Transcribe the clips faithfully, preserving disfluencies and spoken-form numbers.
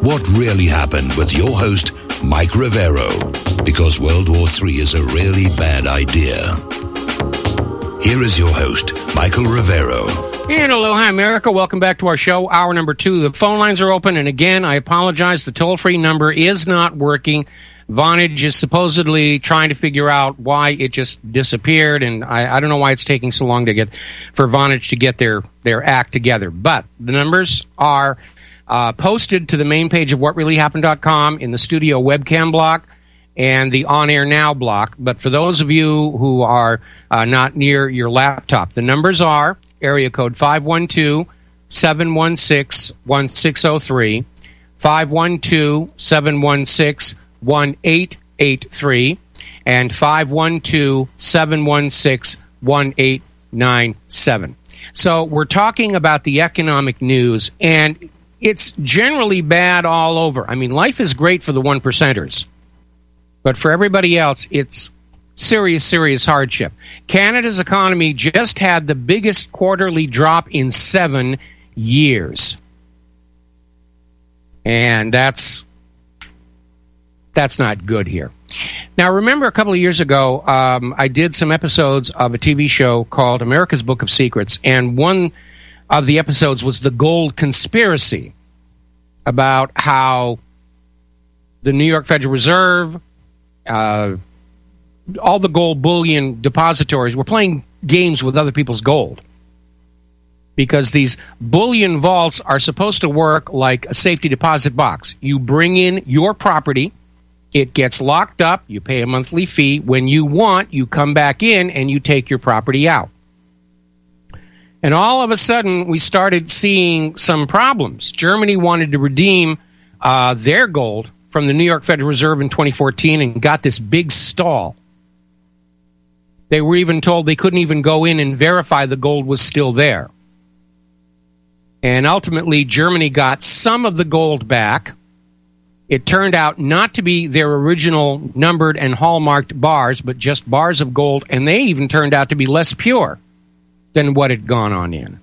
what really happened with your host, Mike Rivero, because World War Three is a really bad idea. Here is your host, Michael Rivero. And aloha, America. Welcome back to our show, hour number two. The phone lines are open, and again, I apologize. The toll-free number is not working. Vonage is supposedly trying to figure out why it just disappeared, and I, I don't know why it's taking so long to get for Vonage to get their, their act together. But the numbers are uh, posted to the main page of what really happened dot com in the studio webcam block and the On Air Now block. But for those of you who are uh, not near your laptop, the numbers are area code five one two, seven one six, one six zero three, five one two, seven one six, one eight eight three, and five one two, seven one six, one eight nine seven. So we're talking about the economic news, and it's generally bad all over. I mean, life is great for the one percenters, but for everybody else, it's serious, serious hardship. Canada's economy just had the biggest quarterly drop in seven years. And that's that's not good here. Now, remember a couple of years ago, um, I did some episodes of a T V show called America's Book of Secrets, and one of the episodes was the gold conspiracy, about how the New York Federal Reserve, uh, all the gold bullion depositories were playing games with other people's gold, because these bullion vaults are supposed to work like a safety deposit box. You bring in your property, it gets locked up, you pay a monthly fee. When you want, you come back in and you take your property out. And all of a sudden, we started seeing some problems. Germany wanted to redeem uh, their gold from the New York Federal Reserve in twenty fourteen and got this big stall. They were even told they couldn't even go in and verify the gold was still there. And ultimately, Germany got some of the gold back. It turned out not to be their original numbered and hallmarked bars, but just bars of gold, and they even turned out to be less pure than what had gone on in.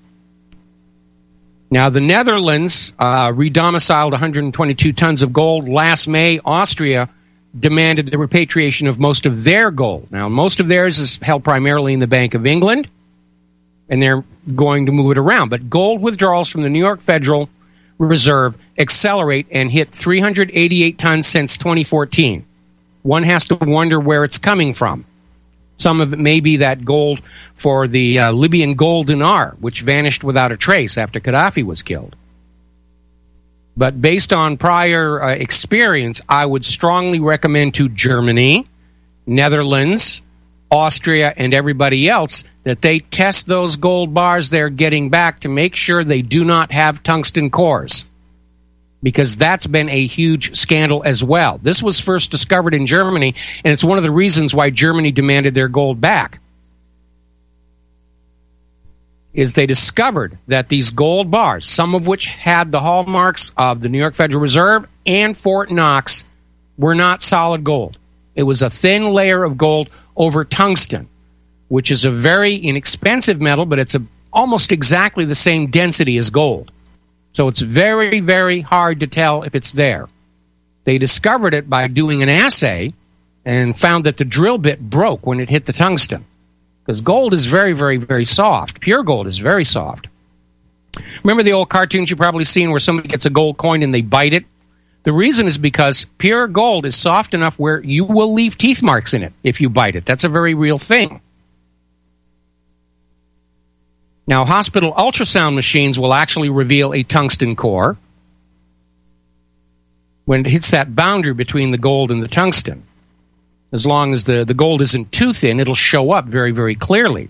Now, the Netherlands uh, redomiciled one hundred twenty-two tons of gold. Last May, Austria demanded the repatriation of most of their gold. Now, most of theirs is held primarily in the Bank of England, and they're going to move it around. But gold withdrawals from the New York Federal Reserve accelerate and hit three hundred eighty-eight tons since twenty fourteen. One has to wonder where it's coming from. Some of it may be that gold for the uh, Libyan gold dinar, which vanished without a trace after Gaddafi was killed. But based on prior uh, experience, I would strongly recommend to Germany, Netherlands, Austria, and everybody else that they test those gold bars they're getting back to make sure they do not have tungsten cores, because that's been a huge scandal as well. This was first discovered in Germany, and it's one of the reasons why Germany demanded their gold back, is they discovered that these gold bars, some of which had the hallmarks of the New York Federal Reserve and Fort Knox, were not solid gold. It was a thin layer of gold over tungsten, which is a very inexpensive metal, but it's a, almost exactly the same density as gold. So it's very, very hard to tell if it's there. They discovered it by doing an assay and found that the drill bit broke when it hit the tungsten, because gold is very, very, very soft. Pure gold is very soft. Remember the old cartoons you've probably seen where somebody gets a gold coin and they bite it? The reason is because pure gold is soft enough where you will leave teeth marks in it if you bite it. That's a very real thing. Now, hospital ultrasound machines will actually reveal a tungsten core when it hits that boundary between the gold and the tungsten. As long as the, the gold isn't too thin, it'll show up very, very clearly.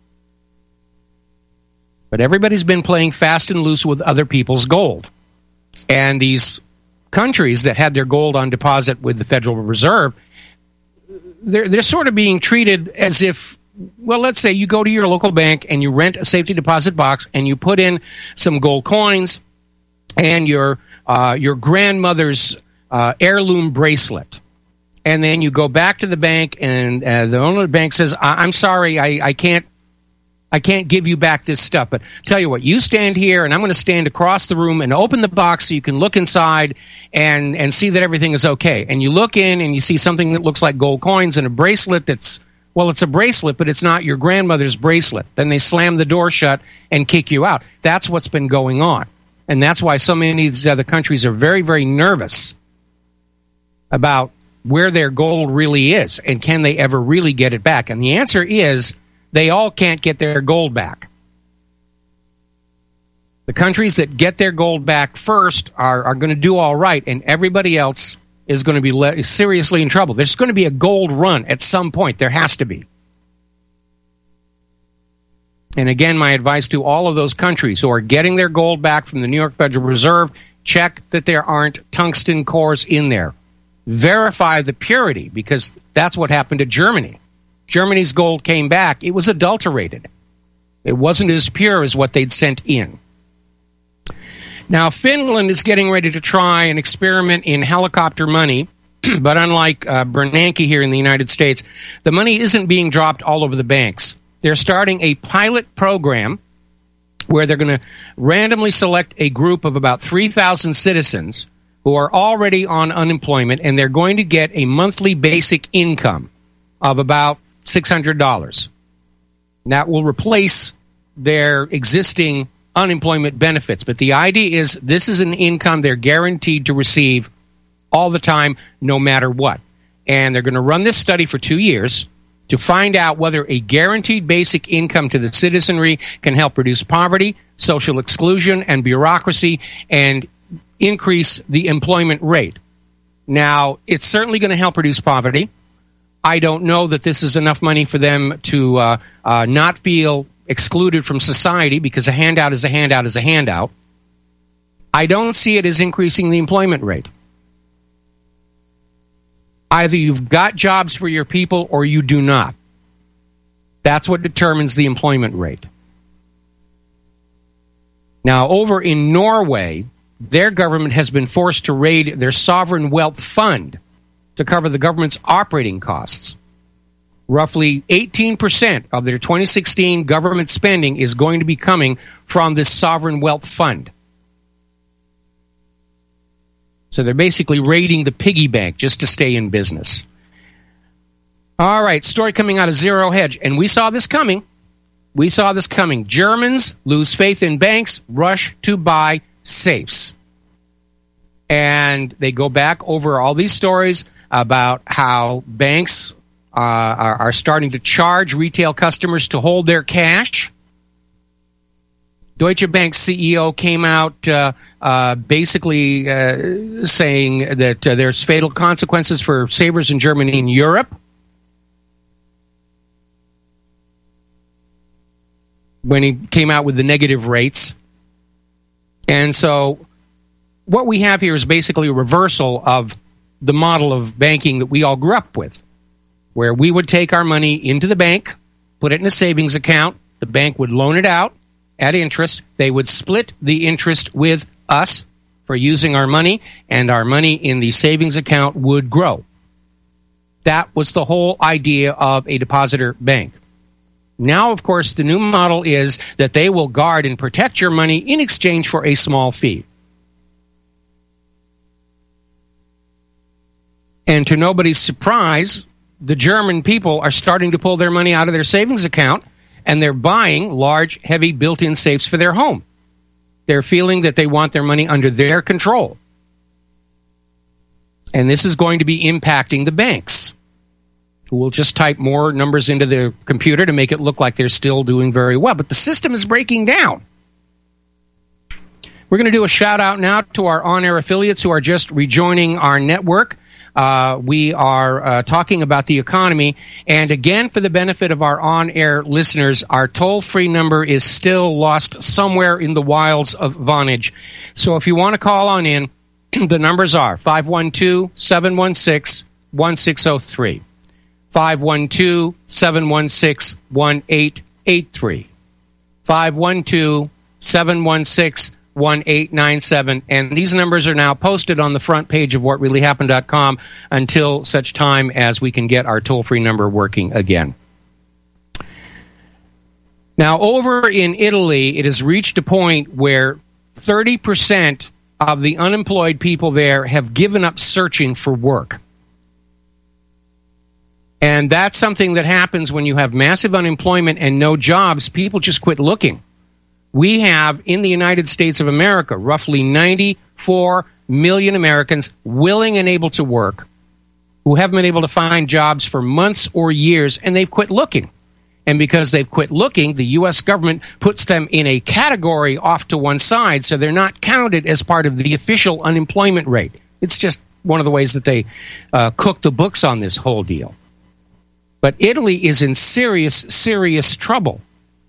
But everybody's been playing fast and loose with other people's gold. And these countries that had their gold on deposit with the Federal Reserve, they're, they're sort of being treated as if, well, let's say you go to your local bank and you rent a safety deposit box and you put in some gold coins and your uh, your grandmother's uh, heirloom bracelet. And then you go back to the bank and uh, the owner of the bank says, I- I'm sorry, I-, I can't I can't give you back this stuff. But tell you what, you stand here, and I'm going to stand across the room and open the box so you can look inside and, and see that everything is okay. And you look in, and you see something that looks like gold coins and a bracelet that's, well, it's a bracelet, but it's not your grandmother's bracelet. Then they slam the door shut and kick you out. That's what's been going on. And that's why so many of these other countries are very, very nervous about where their gold really is and can they ever really get it back. And the answer is they all can't get their gold back. The countries that get their gold back first are, are going to do all right, and everybody else is going to be le- seriously in trouble. There's going to be a gold run at some point. There has to be. And again, my advice to all of those countries who are getting their gold back from the New York Federal Reserve, check that there aren't tungsten cores in there. Verify the purity, because that's what happened to Germany. Germany's gold came back. It was adulterated. It wasn't as pure as what they'd sent in. Now, Finland is getting ready to try an experiment in helicopter money, but unlike uh, Bernanke here in the United States, the money isn't being dropped all over the banks. They're starting a pilot program where they're going to randomly select a group of about three thousand citizens who are already on unemployment, and they're going to get a monthly basic income of about six hundred dollars. That will replace their existing unemployment benefits. But the idea is this is an income they're guaranteed to receive all the time, no matter what. And they're going to run this study for two years to find out whether a guaranteed basic income to the citizenry can help reduce poverty, social exclusion, and bureaucracy, and increase the employment rate. Now, it's certainly going to help reduce poverty. I don't know that this is enough money for them to uh, uh, not feel excluded from society, because a handout is a handout is a handout. I don't see it as increasing the employment rate. Either you've got jobs for your people or you do not. That's what determines the employment rate. Now, over in Norway, their government has been forced to raid their sovereign wealth fund to cover the government's operating costs. Roughly eighteen percent of their twenty sixteen government spending is going to be coming from this sovereign wealth fund. So they're basically raiding the piggy bank just to stay in business. All right, story coming out of Zero Hedge. And we saw this coming. We saw this coming. Germans lose faith in banks, rush to buy safes. And they go back over all these stories about how banks uh, are, are starting to charge retail customers to hold their cash. Deutsche Bank C E O came out uh, uh, basically uh, saying that uh, there's fatal consequences for savers in Germany and Europe. When he came out with the negative rates. And so what we have here is basically a reversal of the model of banking that we all grew up with, where we would take our money into the bank, put it in a savings account, the bank would loan it out at interest, they would split the interest with us for using our money, and our money in the savings account would grow. That was the whole idea of a depositor bank. Now, of course, the new model is that they will guard and protect your money in exchange for a small fee. And to nobody's surprise, the German people are starting to pull their money out of their savings account, and they're buying large, heavy, built-in safes for their home. They're feeling that they want their money under their control. And this is going to be impacting the banks, who will just type more numbers into their computer to make it look like they're still doing very well. But the system is breaking down. We're going to do a shout-out now to our on-air affiliates who are just rejoining our network. Uh, we are uh, talking about the economy. And again, for the benefit of our on-air listeners, our toll-free number is still lost somewhere in the wilds of Vonage. So if you want to call on in, the numbers are five one two, seven one six, one six zero three, five one two, seven one six, one eight eight three, five one two, seven one six, one eight nine seven, and these numbers are now posted on the front page of what really happened dot com until such time as we can get our toll-free number working again. Now, over in Italy, it has reached a point where thirty percent of the unemployed people there have given up searching for work. And that's something that happens when you have massive unemployment and no jobs. People just quit looking. We have, in the United States of America, roughly ninety-four million Americans willing and able to work who haven't been able to find jobs for months or years, and they've quit looking. And because they've quit looking, the U S government puts them in a category off to one side, so they're not counted as part of the official unemployment rate. It's just one of the ways that they uh, cook the books on this whole deal. But Italy is in serious, serious trouble.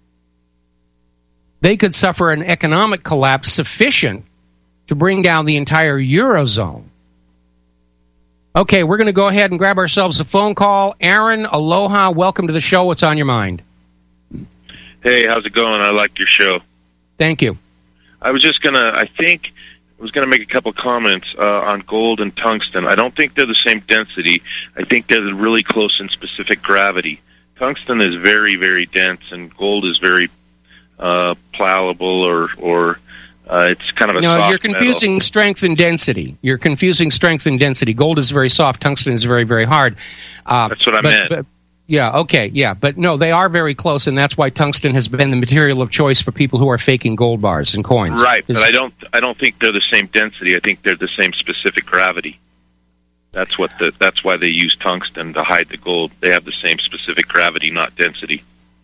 They could suffer an economic collapse sufficient to bring down the entire Eurozone. Okay, we're going to go ahead and grab ourselves a phone call. Aaron, aloha, welcome to the show. What's on your mind? Hey, how's it going? I like your show. Thank you. I was just going to, I think, I was going to make a couple comments uh, on gold and tungsten. I don't think they're the same density. I think they're really close in specific gravity. Tungsten is very, very dense, and gold is very uh, plowable, or, or uh, it's kind of a no, soft you're confusing metal. strength and density. You're confusing strength and density. Gold is very soft. Tungsten is very, very hard. Uh, That's what I but, meant. But, yeah, okay, yeah. But no, they are very close, and that's why tungsten has been the material of choice for people who are faking gold bars and coins. Right, but I don't I don't think they're the same density. I think they're the same specific gravity. That's what the that's why they use tungsten to hide the gold. They have the same specific gravity, not density.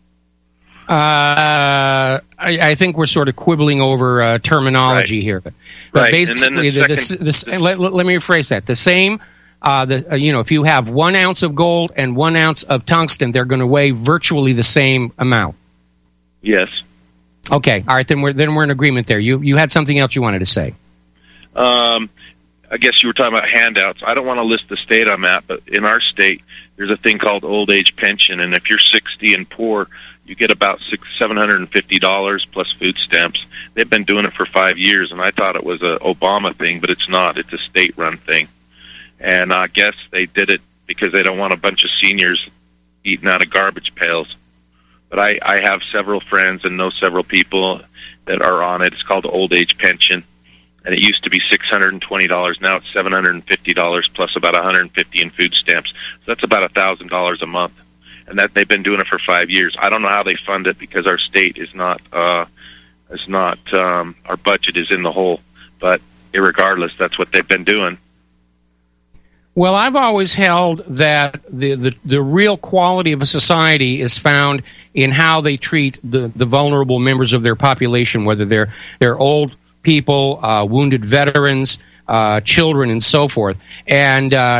Uh, I, I think we're sort of quibbling over uh, terminology right. here. But, but right. basically, the the second, the, the, the, let, let me rephrase that. The same, uh, the uh, you know, if you have one ounce of gold and one ounce of tungsten, they're going to weigh virtually the same amount. Yes. Okay. All right. Then we're then we're in agreement there. You you had something else you wanted to say. Um, I guess you were talking about handouts. I don't want to list the state I'm at, but in our state, there's a thing called old age pension, and if you're sixty and poor, you get about six, seven hundred and fifty dollars plus food stamps. They've been doing it for five years, and I thought it was a Obama thing, but it's not. It's a state-run thing, and I guess they did it because they don't want a bunch of seniors eating out of garbage pails. But I, I have several friends and know several people that are on it. It's called the old age pension, and it used to be six hundred and twenty dollars. Now it's seven hundred and fifty dollars plus about one hundred and fifty in food stamps. So that's about a thousand dollars a month. And that they've been doing it for five years. I don't know how they fund it because our state is not, uh, is not, um, our budget is in the hole. But irregardless, that's what they've been doing. Well, I've always held that the, the, the real quality of a society is found in how they treat the, the vulnerable members of their population, whether they're they're old people, uh, wounded veterans, Uh, children, and so forth. And uh,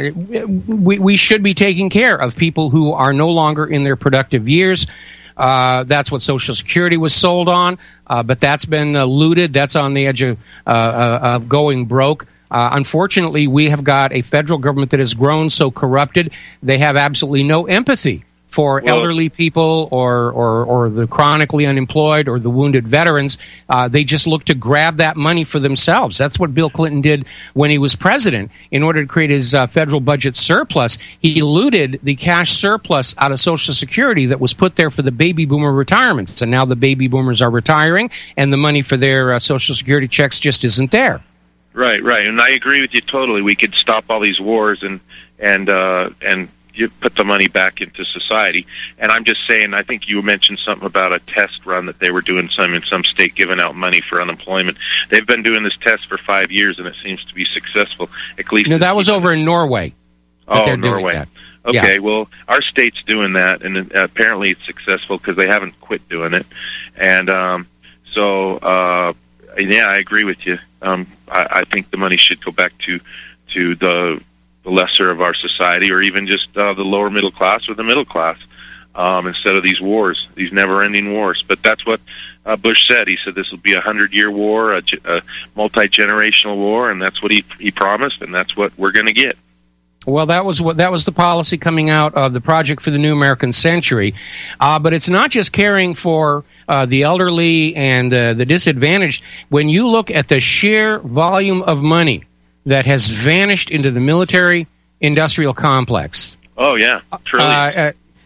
we, we should be taking care of people who are no longer in their productive years. Uh, that's what Social Security was sold on, uh, but that's been uh, looted. That's on the edge of, uh, uh, of going broke. Uh, unfortunately, we have got a federal government that has grown so corrupted, they have absolutely no empathy for well, elderly people or, or, or the chronically unemployed or the wounded veterans. Uh, they just look to grab that money for themselves. That's what Bill Clinton did when he was president. In order to create his uh, federal budget surplus, he looted the cash surplus out of Social Security that was put there for the baby boomer retirements. And now the baby boomers are retiring, and the money for their uh, Social Security checks just isn't there. Right, right. And I agree with you totally. We could stop all these wars and, and, uh, and, you put the money back into society. And I'm just saying, I think you mentioned something about a test run that they were doing some in some state, giving out money for unemployment. They've been doing this test for five years, and it seems to be successful. At least no, that was over in Norway. Oh, Norway. Okay, yeah. Well, our state's doing that, and apparently it's successful because they haven't quit doing it. And um, so, uh, yeah, I agree with you. Um, I, I think the money should go back to to the the lesser of our society, or even just uh, the lower middle class or the middle class, um, instead of these wars, these never-ending wars. But that's what uh, Bush said. He said this will be a hundred-year war, a, a multi-generational war, and that's what he he promised, and that's what we're going to get. Well, that was what that was the policy coming out of the Project for the New American Century. Uh, but it's not just caring for uh, the elderly and uh, the disadvantaged. When you look at the sheer volume of money that has vanished into the military industrial complex. Oh, yeah. Uh, uh,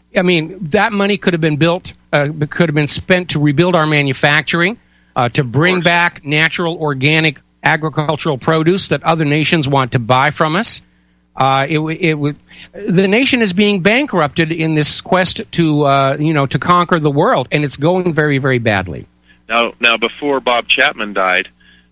I mean, that money could have been built, uh, could have been spent to rebuild our manufacturing, uh, to bring back natural, organic agricultural produce that other nations want to buy from us. Uh, it, it would. The nation is being bankrupted in this quest to, uh, you know, to conquer the world, and it's going very, very badly. Now, now, before Bob Chapman died,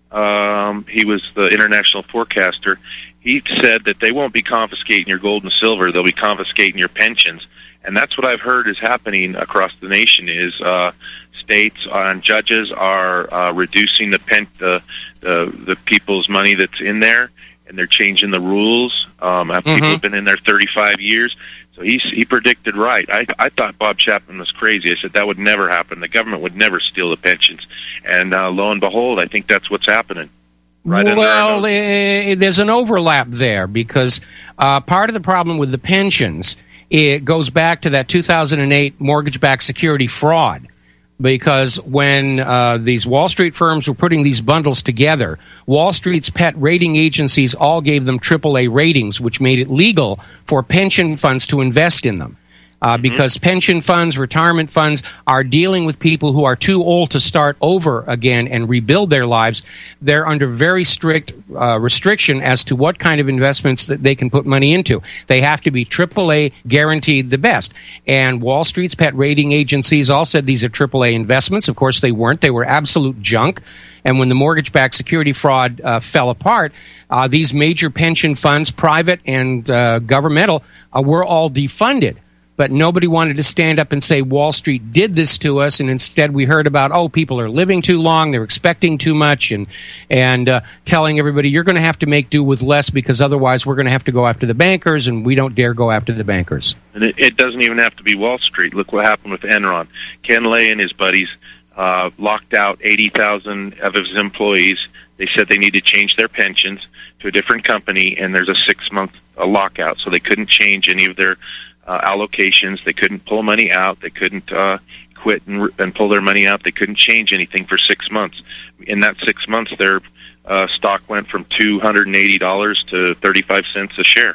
um, he was the international forecaster. He said that they won't be confiscating your gold and silver; they'll be confiscating your pensions, and that's what I've heard is happening across the nation. Is uh, states and judges are uh, reducing the, pen, the the the people's money that's in there. And they're changing the rules. Um, mm-hmm. People have been in there thirty-five years. So he he predicted right. I I thought Bob Chapman was crazy. I said that would never happen. The government would never steal the pensions. And uh, lo and behold, I think that's what's happening. Right well, uh, there's an overlap there because uh, part of the problem with the pensions, it goes back to that two thousand eight mortgage-backed security fraud. Because when uh, these Wall Street firms were putting these bundles together, Wall Street's pet rating agencies all gave them triple A ratings, which made it legal for pension funds to invest in them. Uh, mm-hmm. Because pension funds, retirement funds are dealing with people who are too old to start over again and rebuild their lives. They're under very strict uh, restriction as to what kind of investments that they can put money into. They have to be triple A guaranteed the best. And Wall Street's pet rating agencies all said these are triple A investments. Of course, they weren't. They were absolute junk. And when the mortgage-backed security fraud uh, fell apart, uh, these major pension funds, private and uh, governmental, uh, were all defunded. But nobody wanted to stand up and say Wall Street did this to us, and instead we heard about, oh, people are living too long, they're expecting too much, and and uh, telling everybody you're going to have to make do with less because otherwise we're going to have to go after the bankers, and we don't dare go after the bankers. And it, it doesn't even have to be Wall Street. Look what happened with Enron. Ken Lay and his buddies uh, locked out eighty thousand of his employees. They said they need to change their pensions to a different company, and there's a six-month uh, lockout, so they couldn't change any of their Uh, allocations. They couldn't pull money out. They couldn't uh, quit and, and pull their money out. They couldn't change anything for six months. In that six months, their uh, stock went from two hundred eighty dollars to thirty-five cents a share.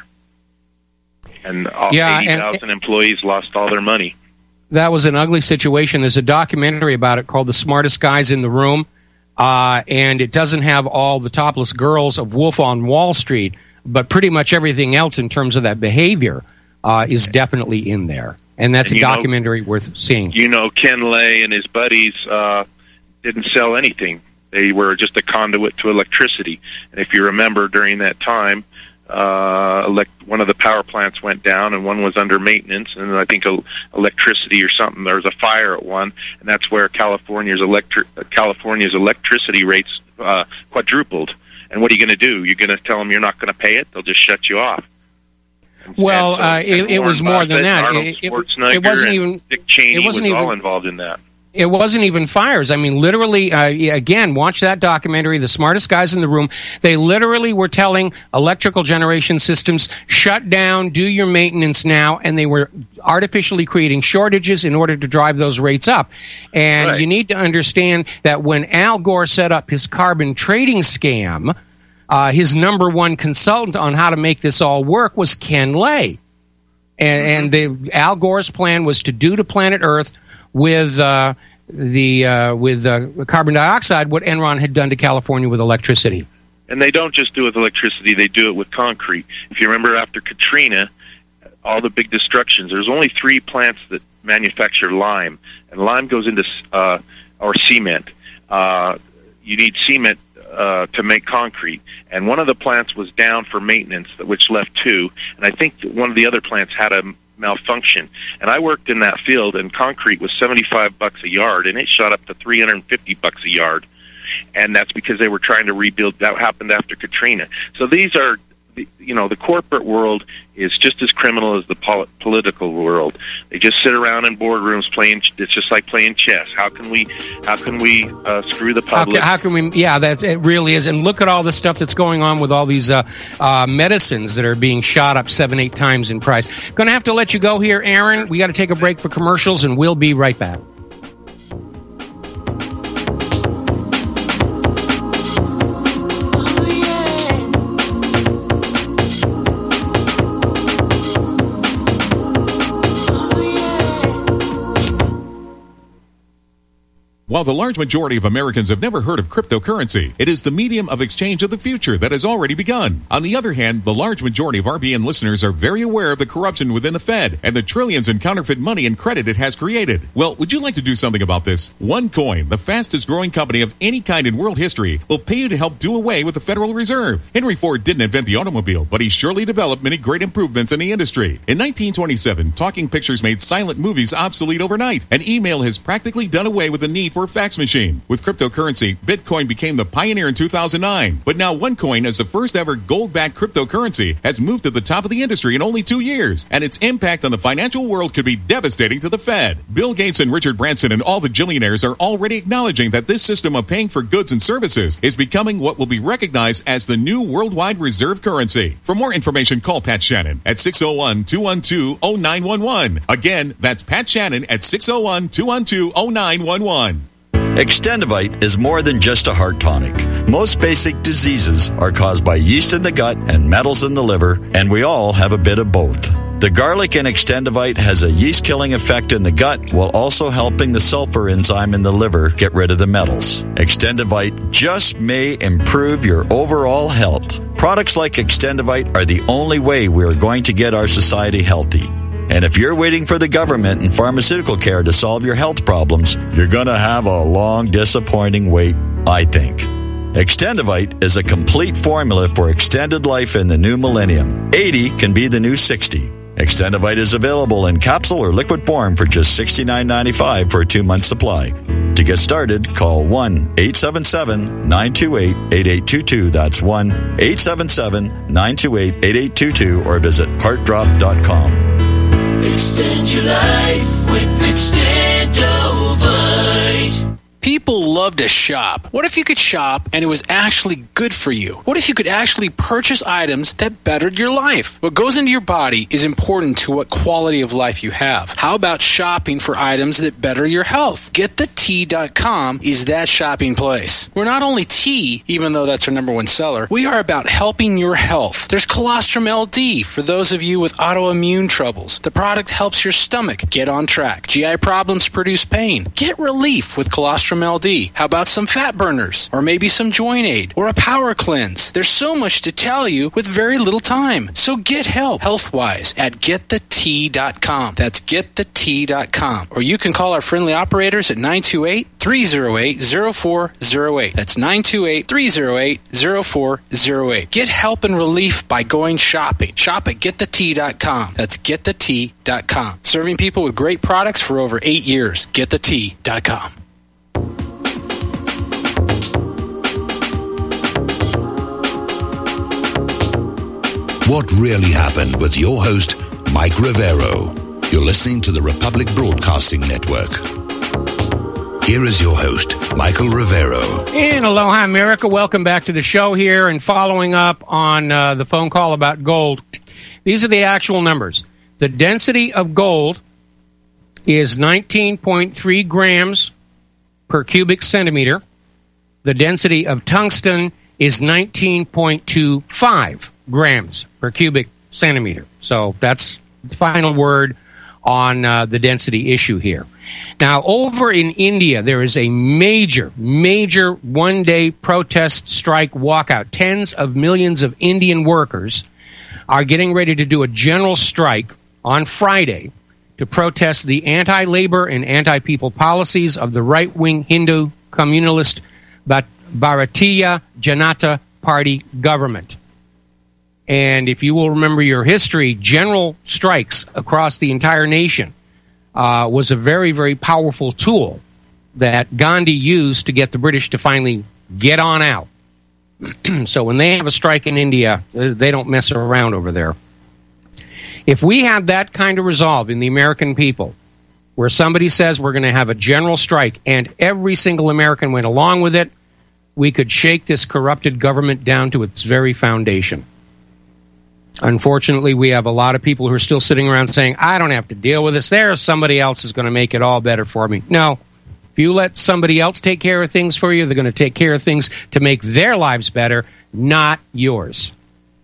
And all yeah, eighty thousand employees lost all their money. That was an ugly situation. There's a documentary about it called The Smartest Guys in the Room, uh, and it doesn't have all the topless girls of Wolf on Wall Street, but pretty much everything else in terms of that behavior Uh, is definitely in there. And that's and a documentary know, worth seeing. You know, Ken Lay and his buddies uh, didn't sell anything. They were just a conduit to electricity. And if you remember, during that time, uh, elect- one of the power plants went down and one was under maintenance. And I think el- electricity or something, there was a fire at one. And that's where California's, electri- California's electricity rates uh, quadrupled. And what are you going to do? You're going to tell them you're not going to pay it? They'll just shut you off. Well, uh, it, it was more than that. It, it, it wasn't even. Dick Cheney it wasn't was even, all involved in that. It wasn't even fires. I mean, literally, uh, again, watch that documentary, The Smartest Guys in the Room. They literally were telling electrical generation systems, shut down, do your maintenance now, and they were artificially creating shortages in order to drive those rates up. And right. You need to understand that when Al Gore set up his carbon trading scam, Uh, his number one consultant on how to make this all work was Ken Lay. And, mm-hmm. and the, Al Gore's plan was to do to planet Earth with uh, the uh, with uh, carbon dioxide what Enron had done to California with electricity. And they don't just do it with electricity, they do it with concrete. If you remember after Katrina, all the big destructions, there's only three plants that manufacture lime. And lime goes into, uh, or cement. Uh, you need cement Uh, to make concrete, and one of the plants was down for maintenance, which left two, and I think that one of the other plants had a malfunction. And I worked in that field, and concrete was seventy-five bucks a yard, and it shot up to three hundred fifty bucks a yard, and that's because they were trying to rebuild. That happened after Katrina. So these are, you know, the corporate world is just as criminal as the pol- political world. They just sit around in boardrooms playing. It's just like playing chess. How can we, how can we uh, screw the public? How can, how can we? Yeah, that it really is. And look at all the stuff that's going on with all these uh, uh, medicines that are being shot up seven, eight times in price. Going to have to let you go here, Aaron. We got to take a break for commercials, and we'll be right back. While the large majority of Americans have never heard of cryptocurrency, it is the medium of exchange of the future that has already begun. On the other hand, the large majority of R B N listeners are very aware of the corruption within the Fed and the trillions in counterfeit money and credit it has created. Well, would you like to do something about this? OneCoin, the fastest growing company of any kind in world history, will pay you to help do away with the Federal Reserve. Henry Ford didn't invent the automobile, but he surely developed many great improvements in the industry. In nineteen twenty-seven, talking pictures made silent movies obsolete overnight, and email has practically done away with the need for a fax machine. With cryptocurrency, Bitcoin became the pioneer in two thousand nine. But now OneCoin, as the first ever gold-backed cryptocurrency, has moved to the top of the industry in only two years, and its impact on the financial world could be devastating to the Fed. Bill Gates and Richard Branson and all the billionaires are already acknowledging that this system of paying for goods and services is becoming what will be recognized as the new worldwide reserve currency. For more information, call Pat Shannon at six oh one, two one two, oh nine one one. Again, that's Pat Shannon at six oh one, two one two, oh nine one one. Extendivite is more than just a heart tonic. Most basic diseases are caused by yeast in the gut and metals in the liver, and we all have a bit of both. The garlic in Extendivite has a yeast-killing effect in the gut while also helping the sulfur enzyme in the liver get rid of the metals. Extendivite just may improve your overall health. Products like Extendivite are the only way we are going to get our society healthy. And if you're waiting for the government and pharmaceutical care to solve your health problems, you're going to have a long, disappointing wait, I think. Extendivite is a complete formula for extended life in the new millennium. eighty can be the new sixty. Extendivite is available in capsule or liquid form for just sixty-nine ninety-five for a two-month supply. To get started, call one eight seven seven, nine two eight, eight eight two two. That's one eight seven seven, nine two eight, eight eight two two or visit heart drop dot com. Extend your life with Extendovite. People love to shop. What if you could shop and it was actually good for you? What if you could actually purchase items that bettered your life? What goes into your body is important to what quality of life you have. How about shopping for items that better your health? Get the tea dot com is that shopping place. We're not only tea, even though that's our number one seller, we are about helping your health. There's Colostrum L D for those of you with autoimmune troubles. The product helps your stomach get on track. G I problems produce pain. Get relief with Colostrum L D. How about some fat burners? Or maybe some joint aid? Or a power cleanse? There's so much to tell you with very little time. So get help health-wise at get the tea dot com. That's get the tea dot com. Or you can call our friendly operators at nine two eight, three oh eight, oh four oh eight. That's nine two eight, three oh eight, oh four oh eight. Get help and relief by going shopping. Shop at get the tea dot com. That's get the tea dot com. Serving people with great products for over eight years. get the tea dot com. What really happened with your host, Mike Rivero. You're listening to the Republic Broadcasting Network. Here is your host, Michael Rivero. And aloha, America. Welcome back to the show here. And following up on uh, the phone call about gold, these are the actual numbers. The density of gold is nineteen point three grams per cubic centimeter. The density of tungsten is nineteen point two five grams per cubic centimeter. So that's the final word on uh, the density issue here. Now, over in India, there is a major, major one-day protest strike walkout. Tens of millions of Indian workers are getting ready to do a general strike on Friday to protest the anti-labor and anti-people policies of the right-wing Hindu communalist Bharatiya Janata Party government. And if you will remember your history, general strikes across the entire nation uh, was a very, very powerful tool that Gandhi used to get the British to finally get on out. So when they have a strike in India, they don't mess around over there. If we had that kind of resolve in the American people, where somebody says we're going to have a general strike and every single American went along with it, we could shake this corrupted government down to its very foundation. Unfortunately, we have a lot of people who are still sitting around saying, I don't have to deal with this. There's somebody else who's going to make it all better for me. No. If you let somebody else take care of things for you, they're going to take care of things to make their lives better, not yours.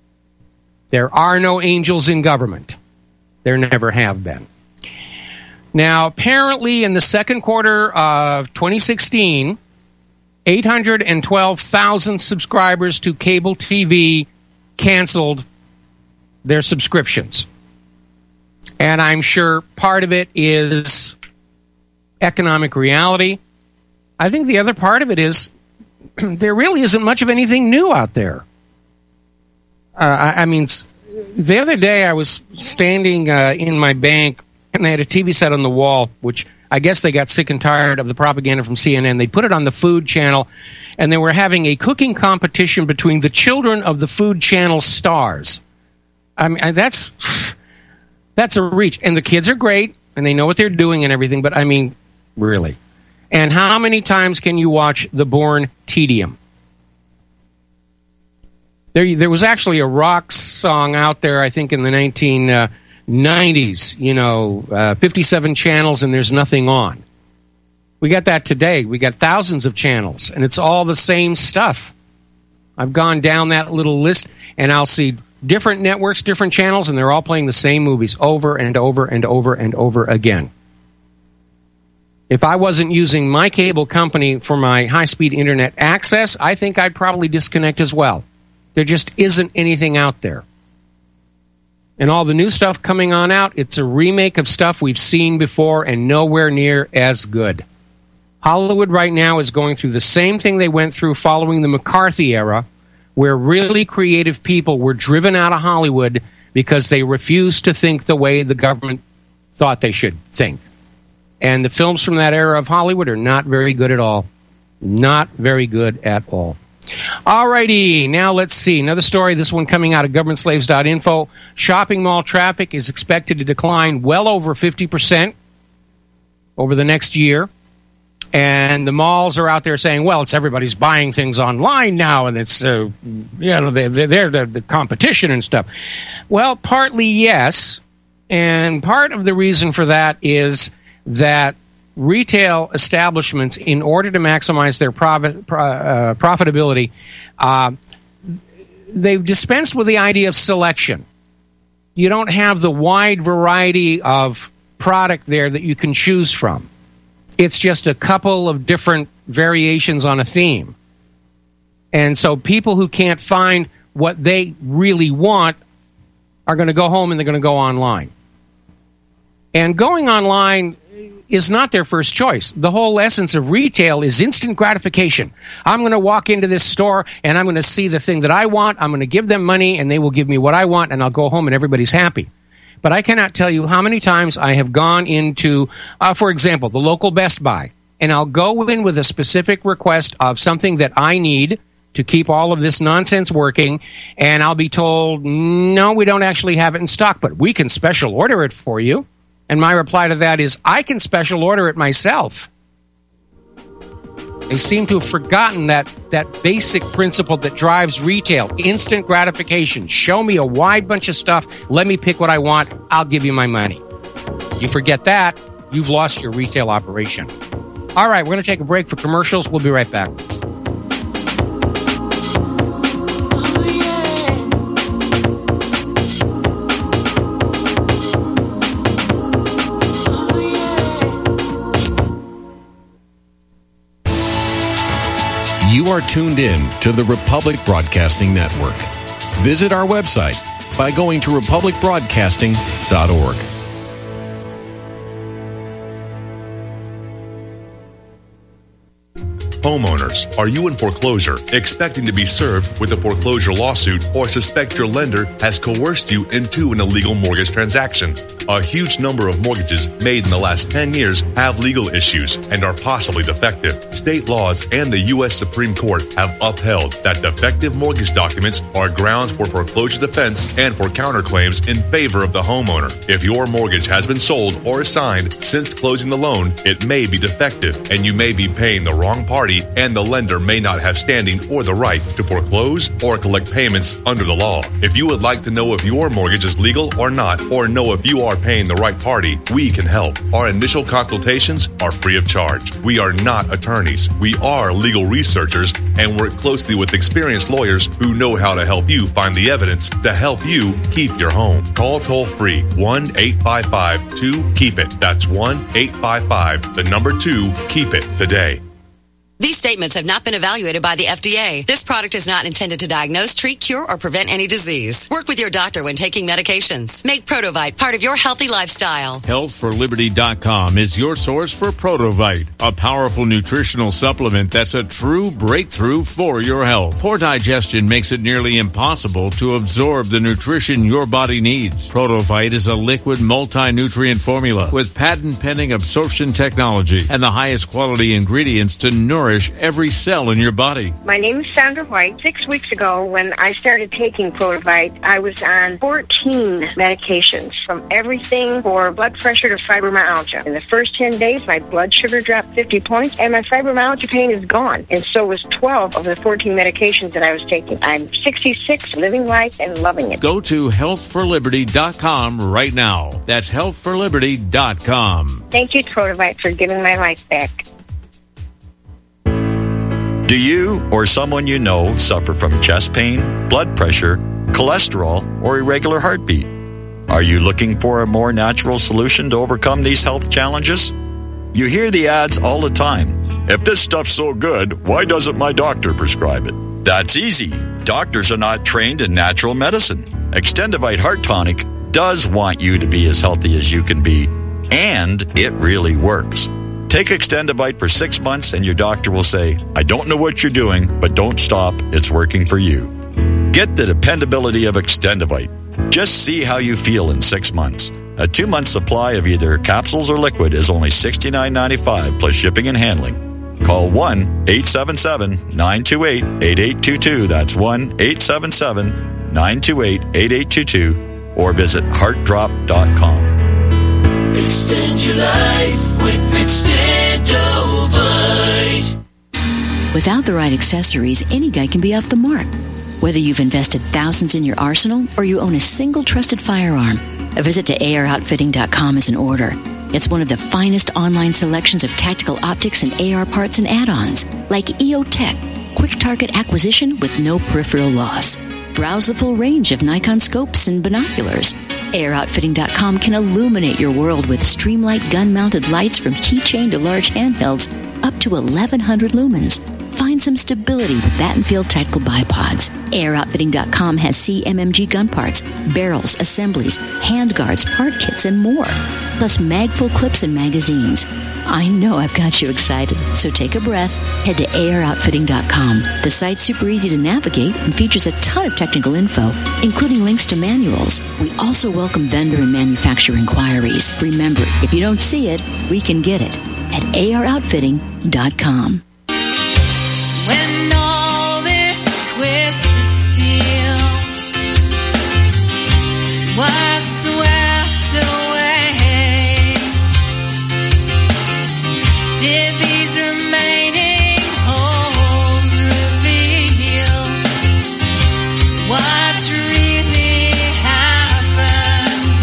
There are no angels in government. There never have been. Now, apparently in the second quarter of twenty sixteen, eight hundred twelve thousand subscribers to cable T V canceled their subscriptions. And I'm sure part of it is economic reality. I think the other part of it is there really isn't much of anything new out there. Uh, I, I mean, the other day I was standing uh, in my bank, and they had a T V set on the wall, which I guess they got sick and tired of the propaganda from C N N. They put it on the Food Channel, and they were having a cooking competition between the children of the Food Channel stars. I mean, that's that's a reach. And the kids are great, and they know what they're doing and everything, but I mean, really. And how many times can you watch The Bourne Tedium? There, there was actually a rock song out there, I think, in the nineteen nineties, you know, uh, fifty-seven channels and there's nothing on. We got that today. We got thousands of channels, and it's all the same stuff. I've gone down that little list, and I'll see different networks, different channels, and they're all playing the same movies over and over and over and over again. If I wasn't using my cable company for my high-speed internet access, I think I'd probably disconnect as well. There just isn't anything out there. And all the new stuff coming on out, it's a remake of stuff we've seen before and nowhere near as good. Hollywood right now is going through the same thing they went through following the McCarthy era, where really creative people were driven out of Hollywood because they refused to think the way the government thought they should think. And the films from that era of Hollywood are not very good at all. Not very good at all. Alrighty, now let's see. Another story, this one coming out of government slaves dot info. Shopping mall traffic is expected to decline well over fifty percent over the next year. And the malls are out there saying, well, it's everybody's buying things online now, and it's, uh, you know, they're, they're the, the competition and stuff. Well, partly yes, and part of the reason for that is that retail establishments, in order to maximize their profit, uh, profitability, uh, they've dispensed with the idea of selection. You don't have the wide variety of product there that you can choose from. It's just a couple of different variations on a theme. And so people who can't find what they really want are going to go home and they're going to go online. And going online is not their first choice. The whole essence of retail is instant gratification. I'm going to walk into this store and I'm going to see the thing that I want. I'm going to give them money and they will give me what I want, and I'll go home and everybody's happy. But I cannot tell you how many times I have gone into, uh, for example, the local Best Buy, and I'll go in with a specific request of something that I need to keep all of this nonsense working, and I'll be told, no, we don't actually have it in stock, but we can special order it for you. And my reply to that is, I can special order it myself. They seem to have forgotten that, that basic principle that drives retail, instant gratification. Show me a wide bunch of stuff, let me pick what I want, I'll give you my money. You forget that, you've lost your retail operation. All right, we're going to take a break for commercials. We'll be right back. You are tuned in to the Republic Broadcasting Network. Visit our website by going to republic broadcasting dot org. Homeowners, are you in foreclosure, expecting to be served with a foreclosure lawsuit, or suspect your lender has coerced you into an illegal mortgage transaction? A huge number of mortgages made in the last ten years have legal issues and are possibly defective. State laws and the U S Supreme Court have upheld that defective mortgage documents are grounds for foreclosure defense and for counterclaims in favor of the homeowner. If your mortgage has been sold or assigned since closing the loan, it may be defective and you may be paying the wrong party party, and the lender may not have standing or the right to foreclose or collect payments under the law. If you would like to know if your mortgage is legal or not, or know if you are paying the right party, we can help. Our initial consultations are free of charge. We are not attorneys. We are legal researchers and work closely with experienced lawyers who know how to help you find the evidence to help you keep your home. Call toll free one eight five five two keep it. That's one eight five five, the number two, keep it today. These statements have not been evaluated by the F D A. This product is not intended to diagnose, treat, cure, or prevent any disease. Work with your doctor when taking medications. Make Protovite part of your healthy lifestyle. health for liberty dot com is your source for Protovite, a powerful nutritional supplement that's a true breakthrough for your health. Poor digestion makes it nearly impossible to absorb the nutrition your body needs. Protovite is a liquid multi-nutrient formula with patent-pending absorption technology and the highest quality ingredients to nourish every cell in your body. My name is Sandra White. Six weeks ago, when I started taking Protovite, I was on fourteen medications, from everything for blood pressure to fibromyalgia. In the first ten days, my blood sugar dropped fifty points, and my fibromyalgia pain is gone. And so was twelve of the fourteen medications that I was taking. I'm sixty-six, living life and loving it. Go to health for liberty dot com right now. That's health for liberty dot com. Thank you, Protovite, for giving my life back. Do you or someone you know suffer from chest pain, blood pressure, cholesterol, or irregular heartbeat? Are you looking for a more natural solution to overcome these health challenges? You hear the ads all the time. If this stuff's so good, why doesn't my doctor prescribe it? That's easy. Doctors are not trained in natural medicine. Extendivite Heart Tonic does want you to be as healthy as you can be, and it really works. Take Extendivite for six months and your doctor will say, I don't know what you're doing, but don't stop. It's working for you. Get the dependability of Extendivite. Just see how you feel in six months. A two-month supply of either capsules or liquid is only sixty-nine ninety-five plus shipping and handling. Call one eight seven seven nine two eight eight eight two two. That's one eight seven seven nine two eight eight eight two two or visit heart drop dot com. Extend your life with Extendovite. Without the right accessories, any guy can be off the mark. Whether you've invested thousands in your arsenal or you own a single trusted firearm, a visit to A R outfitting dot com is in order. It's one of the finest online selections of tactical optics and A R parts and add-ons, like E O Tech, quick target acquisition with no peripheral loss. Browse the full range of Nikon scopes and binoculars. A R outfitting dot com can illuminate your world with Streamlight gun-mounted lights from keychain to large handhelds up to eleven hundred lumens. Find some stability with Battenfield tactical bipods. A R outfitting dot com has C M M G gun parts, barrels, assemblies, handguards, part kits, and more. Plus mag-full clips and magazines. I know I've got you excited, so take a breath. Head to A R outfitting dot com. The site's super easy to navigate and features a ton of technical info, including links to manuals. We also welcome vendor and manufacturer inquiries. Remember, if you don't see it, we can get it at A R outfitting dot com. When all this twisted steel was swept away, did these remaining holes reveal what's really happened?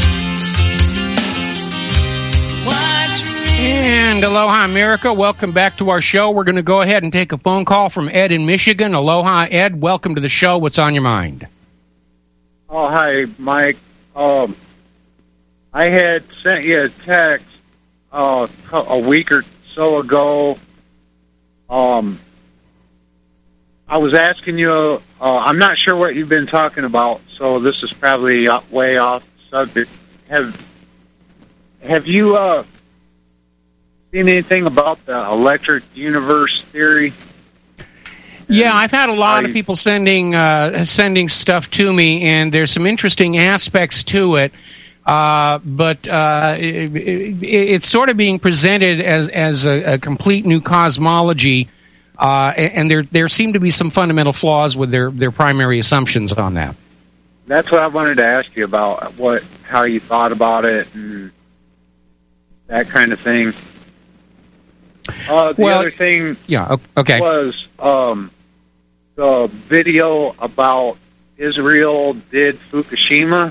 What's really And aloha, America. Welcome back to our show. We're going to go ahead and take a phone call from Ed in Michigan. Aloha, Ed. Welcome to the show. What's on your mind? Oh, hi, Mike. Um, I had sent you a text uh, a week or so ago. Um, I was asking you, uh, I'm not sure what you've been talking about, so this is probably way off subject. Have, have you... Uh, seen anything about the electric universe theory? Yeah, I've had a lot of people sending uh, sending stuff to me, and there's some interesting aspects to it. Uh, but uh, it, it, it's sort of being presented as as a, a complete new cosmology, uh, and there there seem to be some fundamental flaws with their, their primary assumptions on that. That's what I wanted to ask you about. What, how you thought about it, and that kind of thing. Uh, the Well, other thing yeah, o- okay. was um, the Yeah, thing okay. was um, the video about Israel did Fukushima.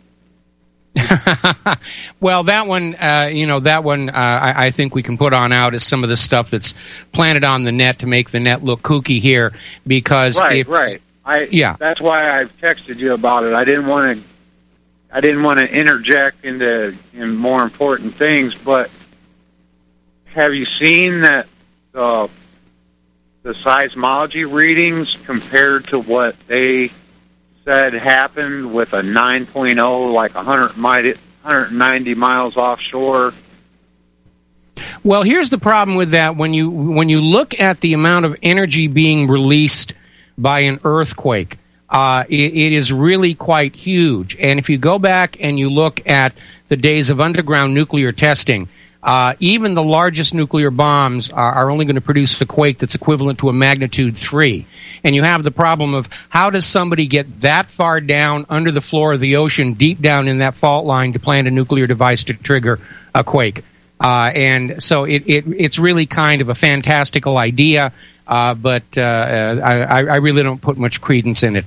Well, that one, uh, you know, that one, uh, I, I think we can put on out as some of the stuff that's planted on the net to make the net look kooky here, because Right, if, right. I Yeah. That's why I've texted you about it. I didn't want to. I didn't want to interject into in more important things, but have you seen that uh, the seismology readings compared to what they said happened with a nine point oh, like one hundred, one hundred ninety miles offshore? Well, here's the problem with that. When you when you look at the amount of energy being released by an earthquake, uh, it, it is really quite huge. And if you go back and you look at the days of underground nuclear testing, uh, even the largest nuclear bombs are, are only going to produce a quake that's equivalent to a magnitude three. And you have the problem of how does somebody get that far down under the floor of the ocean, deep down in that fault line, to plant a nuclear device to trigger a quake? Uh, and so it, it it's really kind of a fantastical idea, uh, but uh, I, I really don't put much credence in it.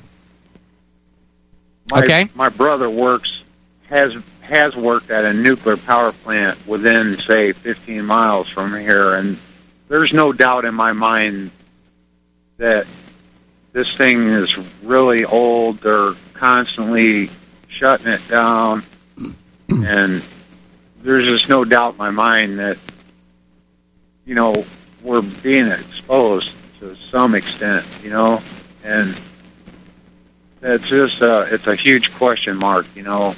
My, Okay. My brother works has has worked at a nuclear power plant within, say, fifteen miles from here, and there's no doubt in my mind that this thing is really old. They're constantly shutting it down, and there's just no doubt in my mind that, you know, we're being exposed to some extent, you know, and it's just a, it's a huge question mark, you know.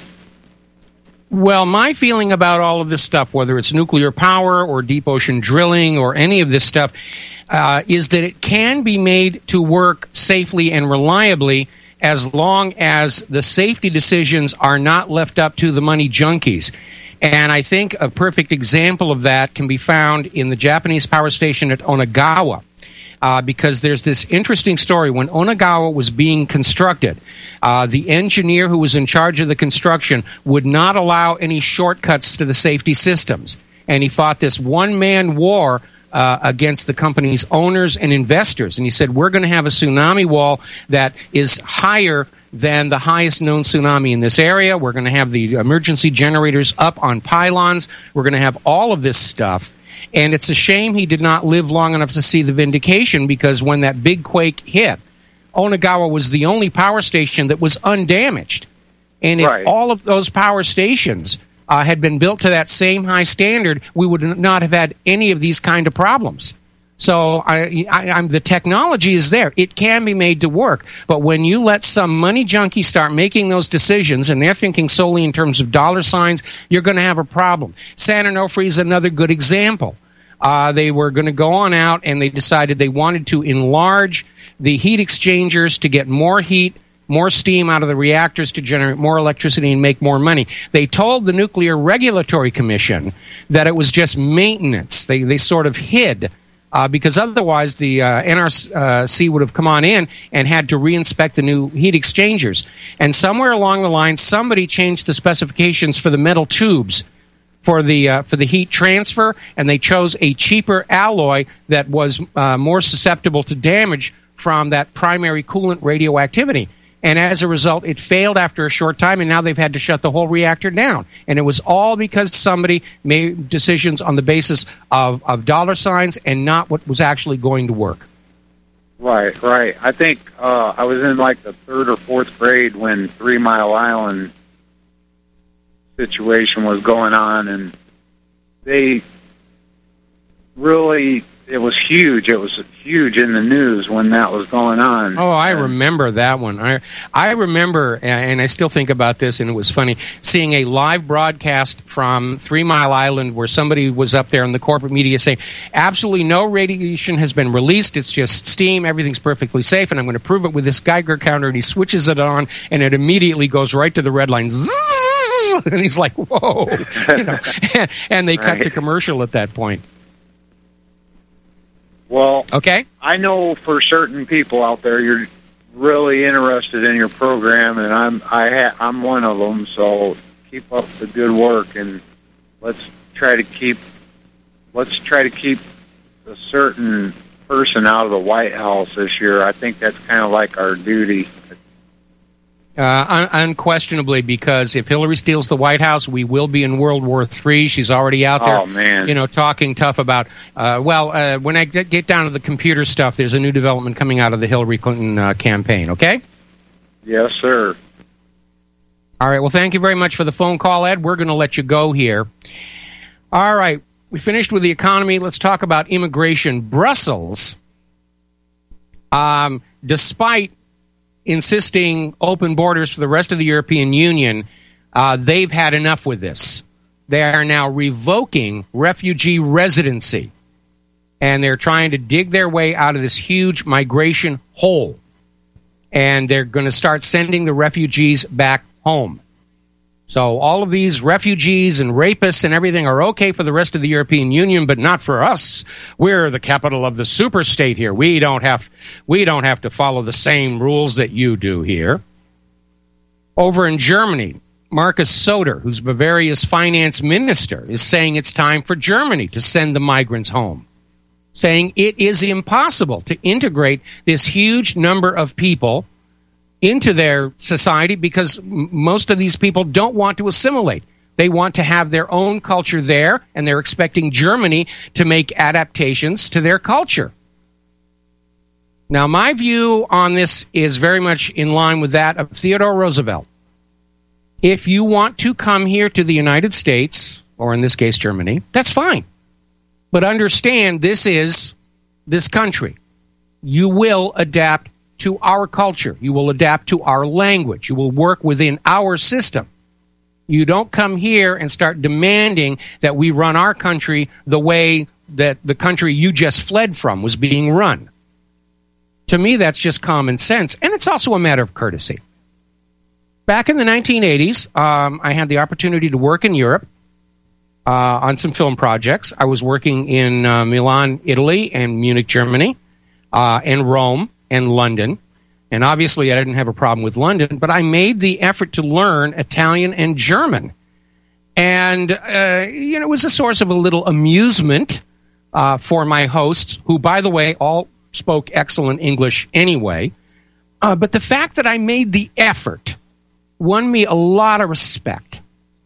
Well, my feeling about all of this stuff, whether it's nuclear power or deep ocean drilling or any of this stuff, uh, is that it can be made to work safely and reliably as long as the safety decisions are not left up to the money junkies. And I think a perfect example of that can be found in the Japanese power station at Onagawa. Uh, because there's this interesting story. When Onagawa was being constructed, uh, the engineer who was in charge of the construction would not allow any shortcuts to the safety systems. And he fought this one-man war uh, against the company's owners and investors. And he said, we're going to have a tsunami wall that is higher than the highest known tsunami in this area. We're going to have the emergency generators up on pylons. We're going to have all of this stuff. And it's a shame he did not live long enough to see the vindication, because when that big quake hit, Onagawa was the only power station that was undamaged. And if Right. all of those power stations uh, had been built to that same high standard, we would not have had any of these kind of problems. So I, I, I'm, the technology is there. It can be made to work. But when you let some money junkie start making those decisions, and they're thinking solely in terms of dollar signs, you're going to have a problem. San Onofre is another good example. Uh, they were going to go on out, and they decided they wanted to enlarge the heat exchangers to get more heat, more steam out of the reactors to generate more electricity and make more money. They told the Nuclear Regulatory Commission that it was just maintenance. They, they sort of hid. Uh, because otherwise the uh, N R C would have come on in and had to reinspect the new heat exchangers. And somewhere along the line, somebody changed the specifications for the metal tubes for the uh, for the heat transfer, and they chose a cheaper alloy that was uh, more susceptible to damage from that primary coolant radioactivity. And as a result, it failed after a short time, and now they've had to shut the whole reactor down. And it was all because somebody made decisions on the basis of, of dollar signs and not what was actually going to work. Right, right. I think uh, I was in like the third or fourth grade when Three Mile Island situation was going on, and they really, it was huge. It was huge in the news when that was going on. Oh, I remember that one. I I remember, and I still think about this, and it was funny, seeing a live broadcast from Three Mile Island where somebody was up there in the corporate media saying, absolutely no radiation has been released. It's just steam. Everything's perfectly safe, and I'm going to prove it with this Geiger counter. And he switches it on, and it immediately goes right to the red line. Zzz, and he's like, whoa. You know, and, and they cut Right. to commercial at that point. Well, okay. I know for certain people out there, you're really interested in your program, and I'm I ha- I'm one of them. So keep up the good work, and let's try to keep let's try to keep a certain person out of the White House this year. I think that's kind of like our duty. Uh, un- unquestionably, because if Hillary steals the White House, we will be in World War Three. She's already out there, Oh, man. you know, talking tough about. Uh, well, uh, when I get get down to the computer stuff, there's a new development coming out of the Hillary Clinton uh, campaign. Okay. Yes, sir. All right. Well, thank you very much for the phone call, Ed. We're going to let you go here. All right. We finished with the economy. Let's talk about immigration. Brussels, um, despite insisting open borders for the rest of the European Union, uh, they've had enough with this. They are now revoking refugee residency, and they're trying to dig their way out of this huge migration hole. And they're going to start sending the refugees back home. So all of these refugees and rapists and everything are okay for the rest of the European Union, but not for us. We're the capital of the superstate here. We don't have we don't have to follow the same rules that you do here. Over in Germany, Markus Söder, who's Bavaria's finance minister, is saying it's time for Germany to send the migrants home, saying it is impossible to integrate this huge number of people into their society because m- most of these people don't want to assimilate. They want to have their own culture there, and they're expecting Germany to make adaptations to their culture. Now, my view on this is very much in line with that of Theodore Roosevelt. If you want to come here to the United States, or in this case, Germany, that's fine. But understand this is this country. You will adapt to our culture. You will adapt to our language. You will work within our system. You don't come here and start demanding that we run our country the way that the country you just fled from was being run. To me, that's just common sense, and it's also a matter of courtesy. Back in the nineteen eighties, um, I had the opportunity to work in Europe uh, on some film projects. I was working in uh, Milan, Italy, and Munich, Germany, uh, and Rome, and London. And obviously I didn't have a problem with London, but I made the effort to learn Italian and German. And, uh, you know, it was a source of a little amusement uh, for my hosts, who, by the way, all spoke excellent English anyway. Uh, but the fact that I made the effort won me a lot of respect.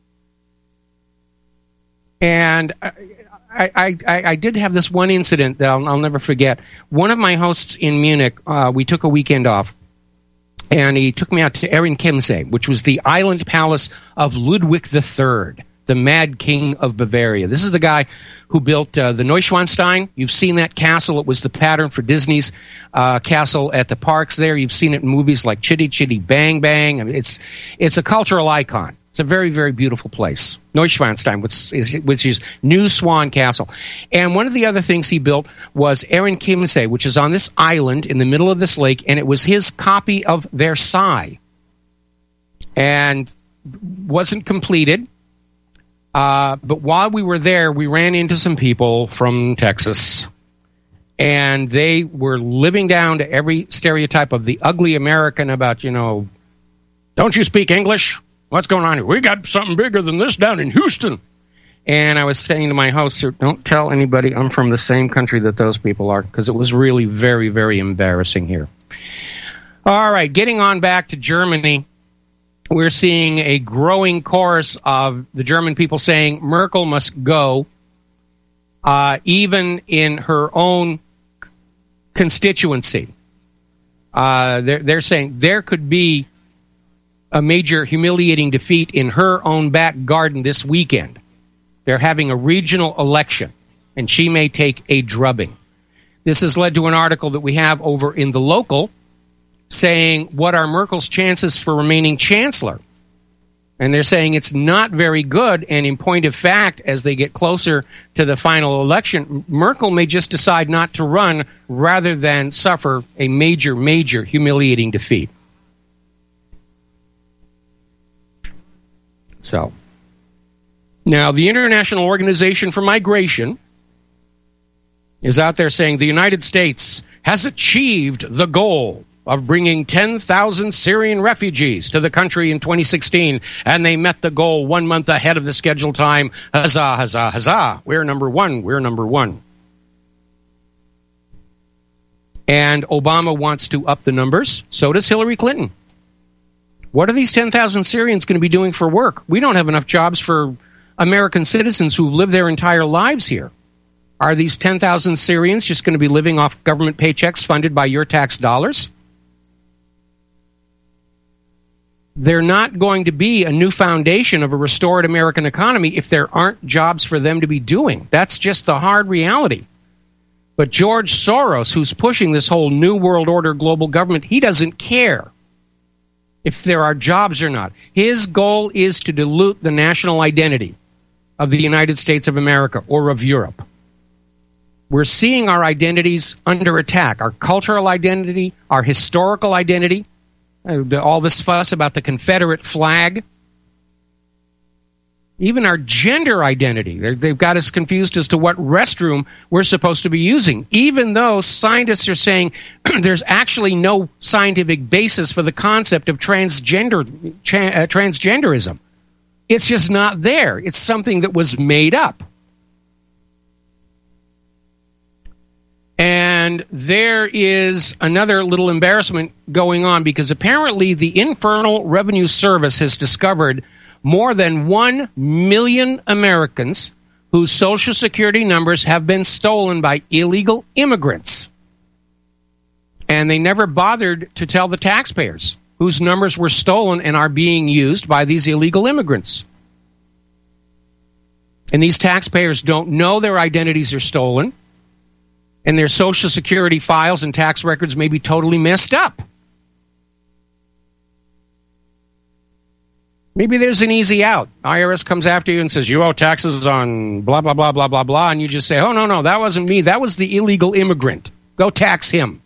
And I, I, I, I did have this one incident that I'll, I'll never forget. One of my hosts in Munich, uh, we took a weekend off, and he took me out to Ehrenchiemsee, which was the island palace of Ludwig the Third, the Mad King of Bavaria. This is the guy who built uh, the Neuschwanstein. You've seen that castle. It was the pattern for Disney's uh, castle at the parks there. You've seen it in movies like Chitty Chitty Bang Bang. I mean, it's it's a cultural icon. It's a very, very beautiful place. Neuschwanstein, which is, which is New Swan Castle. And one of the other things he built was Ehrenchiemsee, which is on this island in the middle of this lake, and it was his copy of Versailles. And wasn't completed. Uh, but while we were there, we ran into some people from Texas. And they were living down to every stereotype of the ugly American about, you know, don't you speak English? What's going on here? We got something bigger than this down in Houston. And I was saying to my host, don't tell anybody I'm from the same country that those people are, because it was really very, very embarrassing here. All right, getting on back to Germany, we're seeing a growing chorus of the German people saying Merkel must go, uh, even in her own constituency. Uh, they're, they're saying there could be a major humiliating defeat in her own back garden this weekend. They're having a regional election, and she may take a drubbing. This has led to an article that we have over in The Local saying, what are Merkel's chances for remaining chancellor? And they're saying it's not very good, and in point of fact, as they get closer to the final election, Merkel may just decide not to run rather than suffer a major, major humiliating defeat. So, now the International Organization for Migration is out there saying the United States has achieved the goal of bringing ten thousand Syrian refugees to the country in twenty sixteen, and they met the goal one month ahead of the scheduled time. Huzzah, huzzah, huzzah. We're number one. We're number one. And Obama wants to up the numbers. So does Hillary Clinton. What are these ten thousand Syrians going to be doing for work? We don't have enough jobs for American citizens who've lived their entire lives here. Are these ten thousand Syrians just going to be living off government paychecks funded by your tax dollars? They're not going to be a new foundation of a restored American economy if there aren't jobs for them to be doing. That's just the hard reality. But George Soros, who's pushing this whole New World Order global government, he doesn't care if there are jobs or not. His goal is to dilute the national identity of the United States of America or of Europe. We're seeing our identities under attack, our cultural identity, our historical identity, uh, all this fuss about the Confederate flag, even our gender identity. They're, they've got us confused as to what restroom we're supposed to be using, even though scientists are saying there's actually no scientific basis for the concept of transgender tra- uh, transgenderism. It's just not there. It's something that was made up. And there is another little embarrassment going on because apparently the Internal Revenue Service has discovered more than one million Americans whose Social Security numbers have been stolen by illegal immigrants. And they never bothered to tell the taxpayers whose numbers were stolen and are being used by these illegal immigrants. And these taxpayers don't know their identities are stolen, and their Social Security files and tax records may be totally messed up. Maybe there's an easy out. I R S comes after you and says, you owe taxes on blah, blah, blah, blah, blah, blah, and you just say, oh, no, no, that wasn't me. That was the illegal immigrant. Go tax him.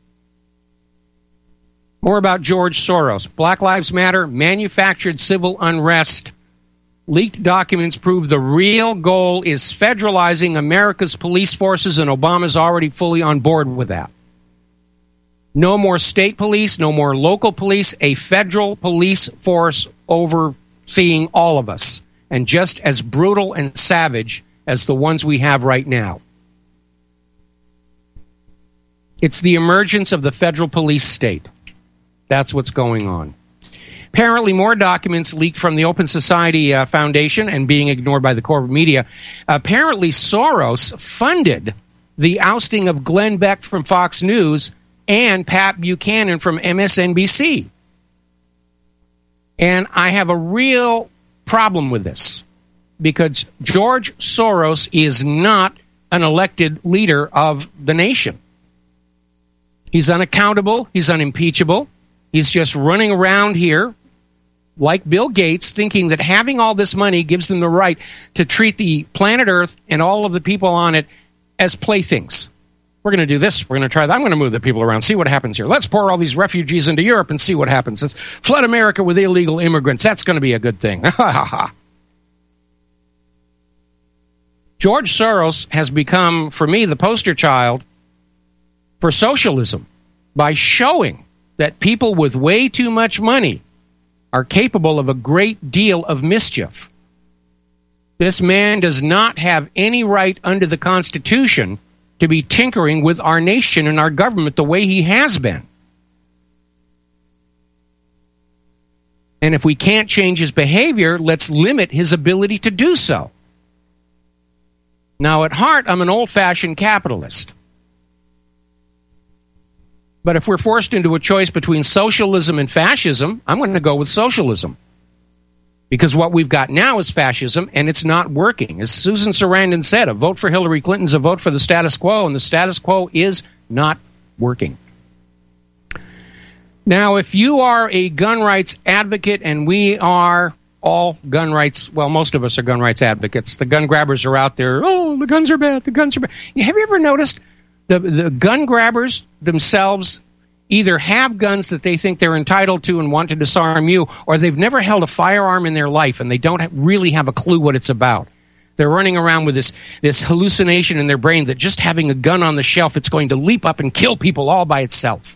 More about George Soros. Black Lives Matter, manufactured civil unrest. Leaked documents prove the real goal is federalizing America's police forces, and Obama's already fully on board with that. No more state police, no more local police, a federal police force overseeing all of us, and just as brutal and savage as the ones we have right now. It's the emergence of the federal police state. That's what's going on. Apparently, more documents leaked from the Open Society uh, Foundation and being ignored by the corporate media. Apparently, Soros funded the ousting of Glenn Beck from Fox News and Pat Buchanan from M S N B C. And I have a real problem with this because George Soros is not an elected leader of the nation. He's unaccountable. He's unimpeachable. He's just running around here like Bill Gates, thinking that having all this money gives them the right to treat the planet Earth and all of the people on it as playthings. We're going to do this. We're going to try that. I'm going to move the people around, see what happens here. Let's pour all these refugees into Europe and see what happens. Let's flood America with illegal immigrants. That's going to be a good thing. George Soros has become, for me, the poster child for socialism by showing that people with way too much money are capable of a great deal of mischief. This man does not have any right under the Constitution to be tinkering with our nation and our government the way he has been. And if we can't change his behavior, let's limit his ability to do so. Now, at heart, I'm an old-fashioned capitalist. But if we're forced into a choice between socialism and fascism, I'm going to go with socialism. Because what we've got now is fascism, and it's not working. As Susan Sarandon said, a vote for Hillary Clinton is a vote for the status quo, and the status quo is not working. Now, if you are a gun rights advocate, and we are all gun rights, well, most of us are gun rights advocates. The gun grabbers are out there, oh, the guns are bad, the guns are bad. Have you ever noticed the, the gun grabbers themselves either have guns that they think they're entitled to and want to disarm you, or they've never held a firearm in their life and they don't have, really have a clue what it's about. They're running around with this, this hallucination in their brain that just having a gun on the shelf, it's going to leap up and kill people all by itself.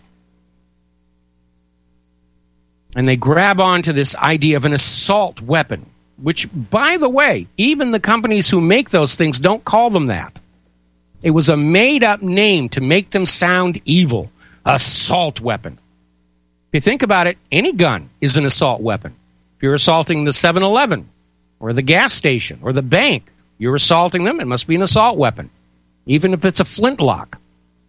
And they grab onto this idea of an assault weapon, which, by the way, even the companies who make those things don't call them that. It was a made-up name to make them sound evil. Assault weapon. If you think about it, any gun is an assault weapon. If you're assaulting the seven eleven or the gas station or the bank, you're assaulting them, it must be an assault weapon, even if it's a flintlock.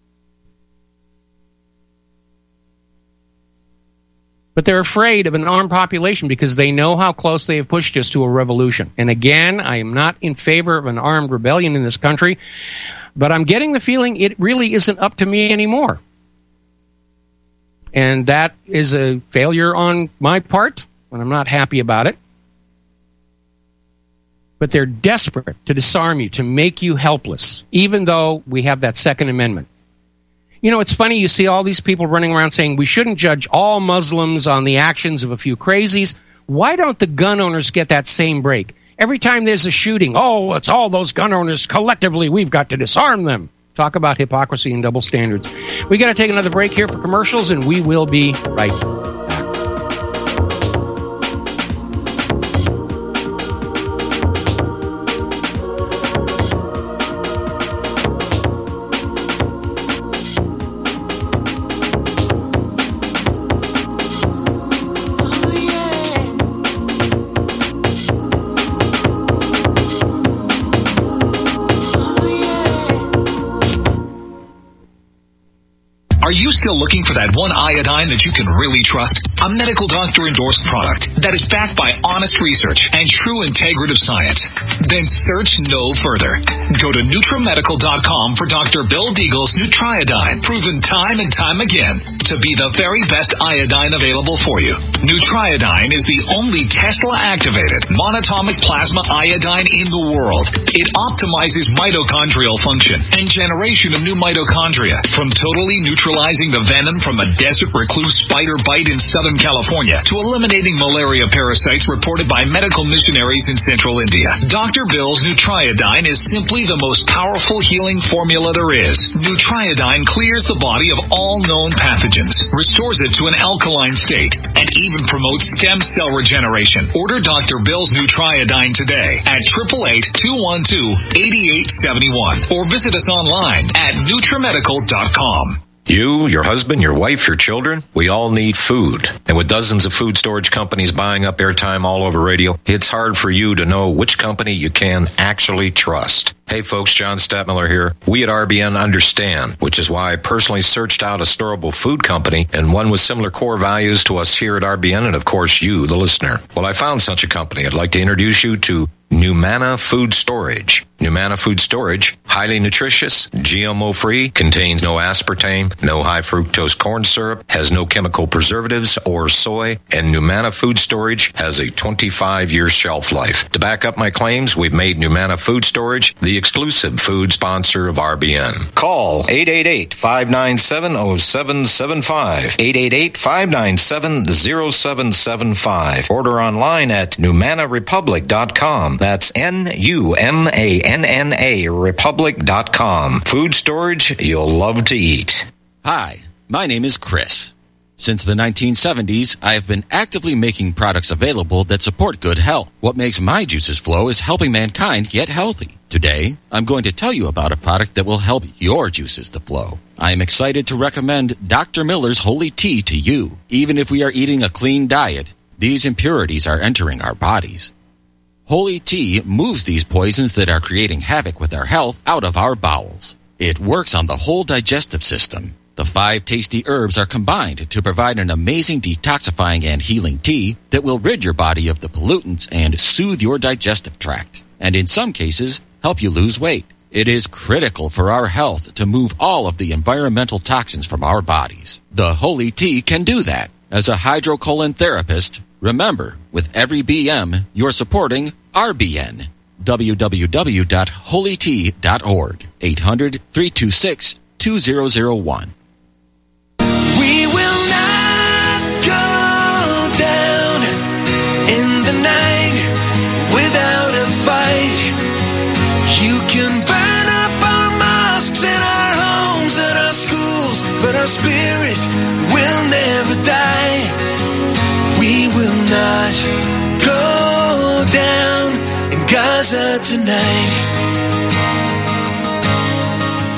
But they're afraid of an armed population because they know how close they have pushed us to a revolution. And again, I am not in favor of an armed rebellion in this country, but I'm getting the feeling it really isn't up to me anymore. And that is a failure on my part, and I'm not happy about it. But they're desperate to disarm you, to make you helpless, even though we have that Second Amendment. You know, it's funny, you see all these people running around saying we shouldn't judge all Muslims on the actions of a few crazies. Why don't the gun owners get that same break? Every time there's a shooting, oh, it's all those gun owners collectively, we've got to disarm them. Talk about hypocrisy and double standards. We got to take another break here for commercials, and we will be right back. Are you still looking for that one iodine that you can really trust? A medical doctor endorsed product that is backed by honest research and true integrative science? Then search no further. Go to Nutramedical dot com for Doctor Bill Deagle's Nutriodine, proven time and time again to be the very best iodine available for you. Nutriodine is the only Tesla-activated monatomic plasma iodine in the world. It optimizes mitochondrial function and generation of new mitochondria, from totally neutralizing the venom from a desert recluse spider bite in Southern California to eliminating malaria parasites reported by medical missionaries in central India. Doctor Bill's Nutriodine is simply the most powerful healing formula there is. Nutriodine clears the body of all known pathogens, restores it to an alkaline state, and even promotes stem cell regeneration. Order Doctor Bill's Nutriodine today at eight eight eight, two one two, eight eight seven one or visit us online at Nutramedical dot com. You, your husband, your wife, your children, we all need food. And with dozens of food storage companies buying up airtime all over radio, it's hard for you to know which company you can actually trust. Hey folks, John Stadtmiller here. We at R B N understand, which is why I personally searched out a storable food company and one with similar core values to us here at R B N and of course you, the listener. Well, I found such a company. I'd like to introduce you to Numana Food Storage. Numana Food Storage, highly nutritious, G M O-free, contains no aspartame, no high fructose corn syrup, has no chemical preservatives or soy, and Numana Food Storage has a twenty-five year shelf life. To back up my claims, we've made Numana Food Storage the exclusive food sponsor of R B N. Call eight eight eight, five nine seven, zero seven seven five, eight eight eight, five nine seven, zero seven seven five. Order online at Numana Republic dot com. That's N U M A N N A Republic dot com. Food storage you'll love to eat. Hi, my name is Chris. Since the nineteen seventies, I have been actively making products available that support good health. What makes my juices flow is helping mankind get healthy. Today, I'm going to tell you about a product that will help your juices to flow. I am excited to recommend Doctor Miller's Holy Tea to you. Even if we are eating a clean diet, these impurities are entering our bodies. Holy Tea moves these poisons that are creating havoc with our health out of our bowels. It works on the whole digestive system. The five tasty herbs are combined to provide an amazing detoxifying and healing tea that will rid your body of the pollutants and soothe your digestive tract, and in some cases, help you lose weight. It is critical for our health to move all of the environmental toxins from our bodies. The Holy Tea can do that. As a hydrocolon therapist, remember, with every B M, you're supporting R B N. w w w dot holy tea dot org. eight hundred, three two six, two zero zero one. We will not go down in the night without a fight. You can burn up our mosques and our homes and our schools, but our spirit will never die. We will not go down in Gaza tonight.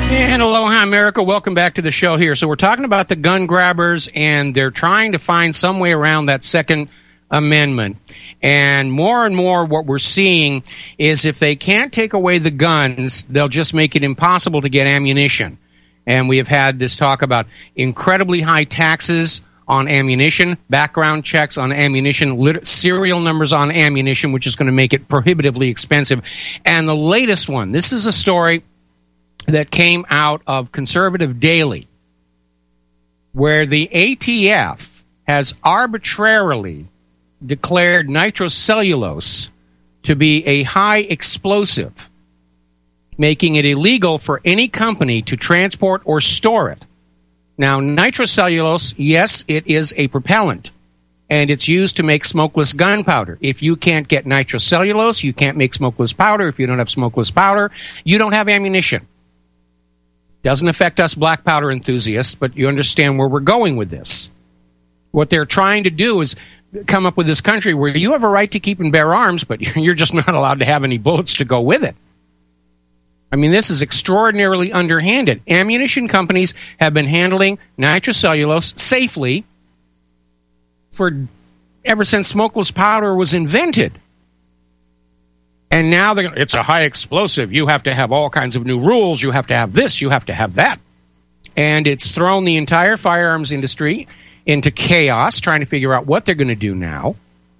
And aloha, America. Welcome back to the show here. So we're talking about the gun grabbers, and they're trying to find some way around that Second Amendment. And more and more what we're seeing is if they can't take away the guns, they'll just make it impossible to get ammunition. And we have had this talk about incredibly high taxes on ammunition, background checks on ammunition, lit- serial numbers on ammunition, which is going to make it prohibitively expensive. And the latest one, this is a story that came out of Conservative Daily, where the A T F has arbitrarily declared nitrocellulose to be a high explosive, making it illegal for any company to transport or store it. Now, nitrocellulose, yes, it is a propellant, and it's used to make smokeless gunpowder. If you can't get nitrocellulose, you can't make smokeless powder. If you don't have smokeless powder, you don't have ammunition. Doesn't affect us black powder enthusiasts, but you understand where we're going with this. What they're trying to do is come up with this country where you have a right to keep and bear arms, but you're just not allowed to have any bullets to go with it. I mean, this is extraordinarily underhanded. Ammunition companies have been handling nitrocellulose safely for ever since smokeless powder was invented. And now they're, it's a high explosive. You have to have all kinds of new rules. You have to have this. You have to have that. And it's thrown the entire firearms industry into chaos, trying to figure out what they're going to do now.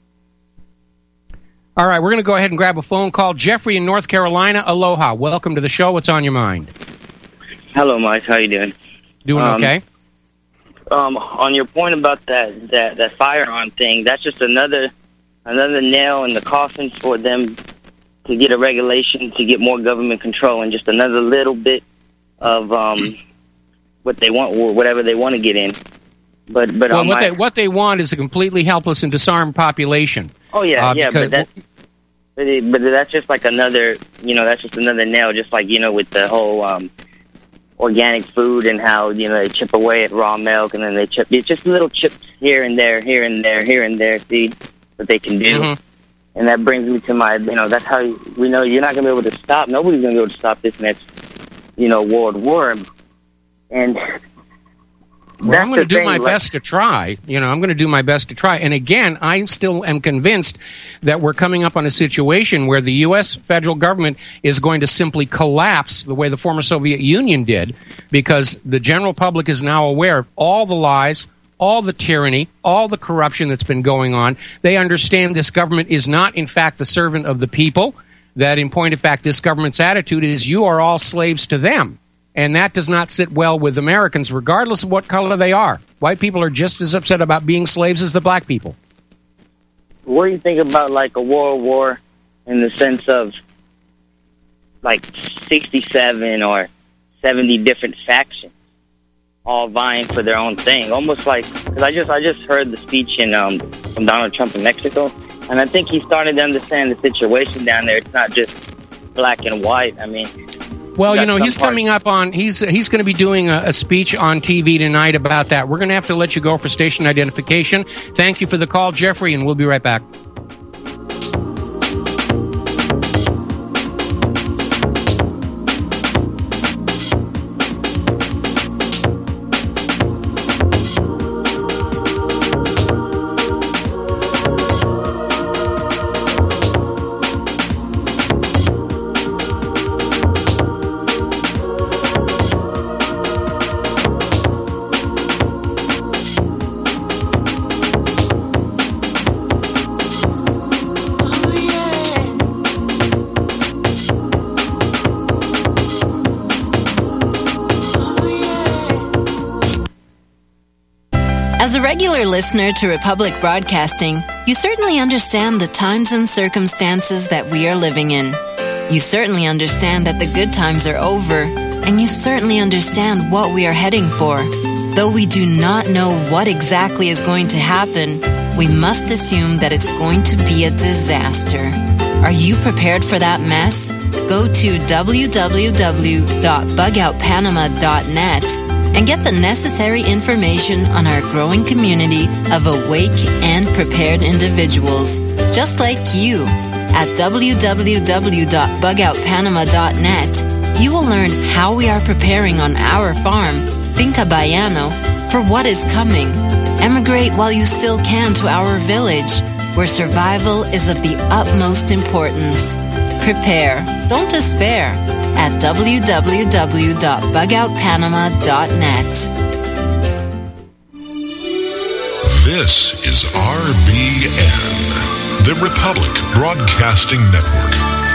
All right, we're going to go ahead and grab a phone call. Jeffrey in North Carolina, aloha. Welcome to the show. What's on your mind? Hello, Mike. How you doing? Doing um, okay. Um, on your point about that, that that firearm thing, that's just another another nail in the coffin for them to get a regulation, to get more government control, and just another little bit of um, what they want, or whatever they want to get in. But but well, on what my, they what they want is a completely helpless and disarmed population. Oh yeah, uh, yeah, because, but that's but, it, but that's just like another, you know, that's just another nail, just like, you know, with the whole um, organic food and how, you know, they chip away at raw milk, and then they chip, it's just little chips here and there, here and there, here and there, see, that they can do. Mm-hmm. And that brings me to my, you know, that's how you, we know you're not going to be able to stop, nobody's going to be able to stop this next, you know, world war. And well, I'm going to do thing, my like, best to try. You know, I'm going to do my best to try. And again, I still am convinced that we're coming up on a situation where the U S federal government is going to simply collapse the way the former Soviet Union did, because the general public is now aware of all the lies, all the tyranny, all the corruption that's been going on. They understand this government is not, in fact, the servant of the people, that in point of fact, this government's attitude is you are all slaves to them. And that does not sit well with Americans, regardless of what color they are. White people are just as upset about being slaves as the black people. What do you think about, like, a world war in the sense of, like, sixty-seven or seventy different factions all vying for their own thing? Almost like, because I just, I just heard the speech in, um, from Donald Trump in Mexico, and I think he started to understand the situation down there. It's not just black and white. I mean... Well, you know, he's coming up on, he's he's going to be doing a, a speech on T V tonight about that. We're going to have to let you go for station identification. Thank you for the call, Jeffrey, and we'll be right back. As a regular listener to Republic Broadcasting, you certainly understand the times and circumstances that we are living in. You certainly understand that the good times are over, and you certainly understand what we are heading for. Though we do not know what exactly is going to happen, we must assume that it's going to be a disaster. Are you prepared for that mess? Go to w w w dot bug out panama dot net and get the necessary information on our growing community of awake and prepared individuals, just like you. At w w w dot bug out panama dot net, You will learn how we are preparing on our farm, Finca Baiano, for what is coming. Emigrate while you still can to our village, where survival is of the utmost importance. Prepare, don't despair, at w w w dot bug out panama dot net. This is R B N, the Republic Broadcasting Network.